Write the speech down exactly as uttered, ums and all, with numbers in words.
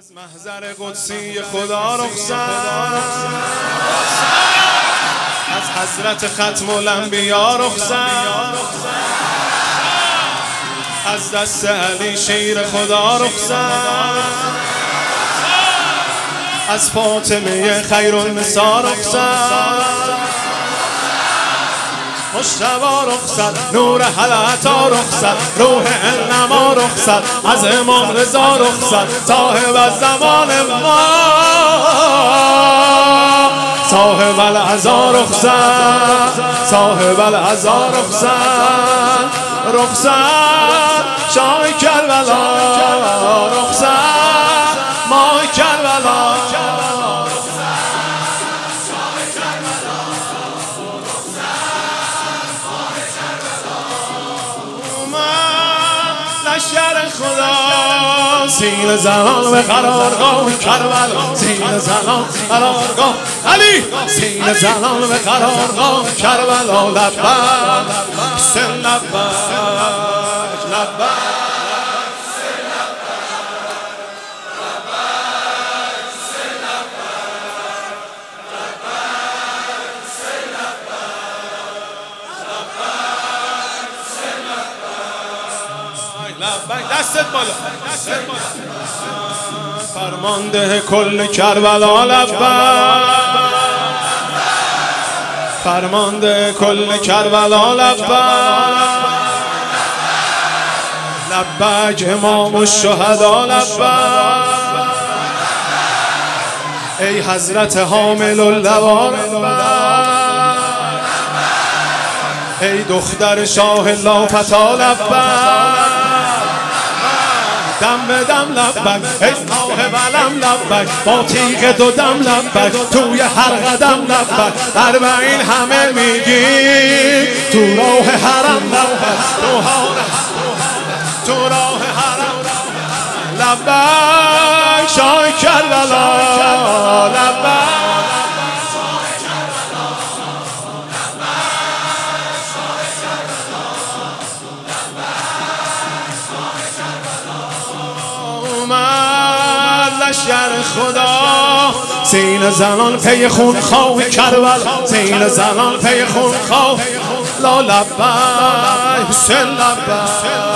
از محضر قدسی خدا رخصت، از حضرت ختم الانبیا رخصت، از دست علی شیر خدا رخصت، از فاطمه خیر النساء رخصت، مجتبی رخصت، نور حلعتا رخصت، روح انما رخصت، از امام رضا رخصت، صاحب الزمان ما، صاحب العزا رخصت، صاحب العزا رخصت، رخصت شاه کربلا رخصت، ماه کربلا لشکر خدا سین زنان به قرارگاه کربلا، سین زنان قرارگاه علی، سین زنان به قرارگاه کربلا، لبیک سن لبیک لبیک دستت بالا، دستت بالا. فرمانده کل کربلا لبیک، فرمانده کل کربلا لبیک، لبیک امام الشهدا لبیک، ای حضرت حامل اللوا لبیک، ای دختر شاه لافتا لبیک، دم به دم لبیک، ای صاحب علم لبیک، با تیغ دو دم لبیک، توی هر قدم لبیک، اربعین همه میگی تو راه حرم لبیک، تو راه حرم لبیک، شاه کربلا لبیک، لشکر خدا سین زنان پی خون خواه کربلا، سین زنان پی خون خواه لا لبیک سن لبیک